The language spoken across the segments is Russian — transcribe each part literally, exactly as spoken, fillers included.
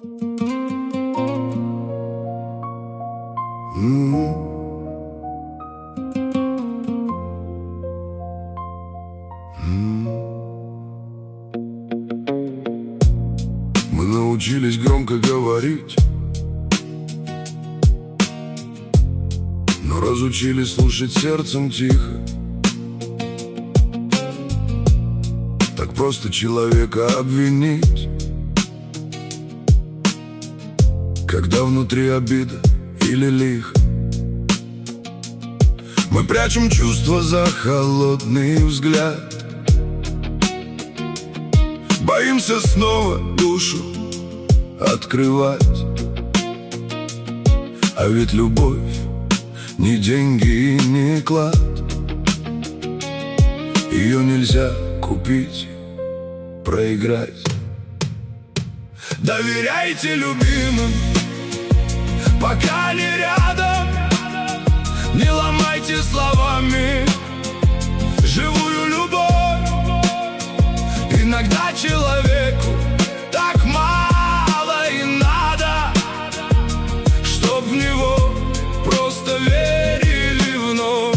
М-м. Мы научились громко говорить, но разучились слушать сердцем тихо. Так просто человека обвинить, когда внутри обида или лихо. Мы прячем чувства за холодный взгляд, боимся снова душу открывать. А ведь любовь не деньги и не клад, ее нельзя купить, проиграть. Доверяйте любимым, пока не рядом. Не ломайте словами живую любовь. Иногда человеку так мало и надо, чтоб в него просто верили вновь.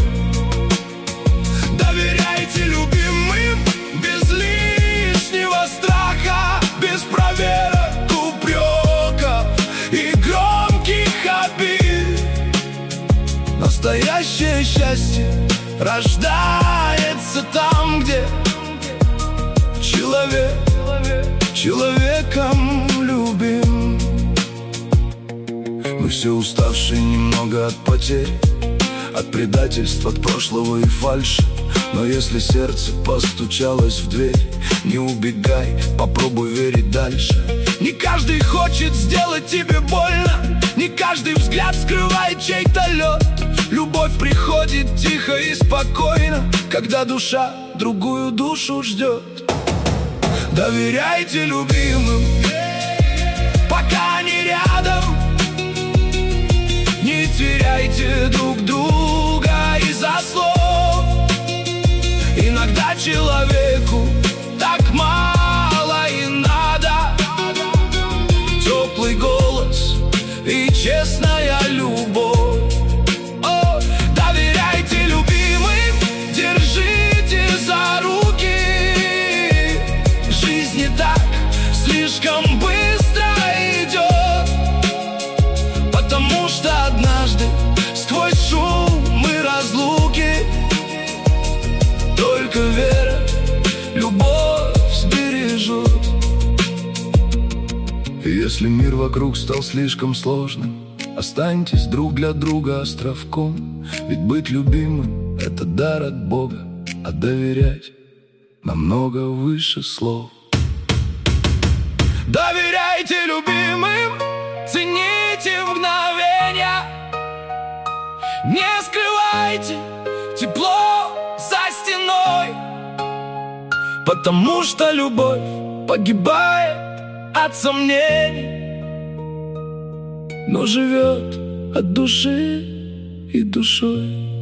Доверяйте любимым без лишнего страха, без проверок, упреков и громких обид. Настоящее счастье рождается там, где человек человеком любим. Мы все уставшие немного от потерь, от предательств, от прошлого и фальши. Но если сердце постучалось в дверь, не убегай, попробуй верить дальше. Не каждый хочет сделать тебе больно, не каждый взгляд скрывает чей-то лед. Любовь приходит тихо и спокойно, когда душа другую душу ждет. Доверяйте любимым, пока они рядом. Не теряйте друг друга из-за слов. Иногда человеку так мало и надо. Теплый голос и честная любовь. О, доверяйте любимым, держите за руки. Жизнь не так слишком быстро идет, потому что однажды сквозь шум и разлуки только вера, любовь сбережет. И если мир вокруг стал слишком сложным, останьтесь друг для друга островком. Ведь быть любимым — это дар от Бога, а доверять намного выше слов. Доверяйте любимым, цените мгновения. Не скрывайте тепло за стеной, потому что любовь погибает от сомнений, но живет от души и душой.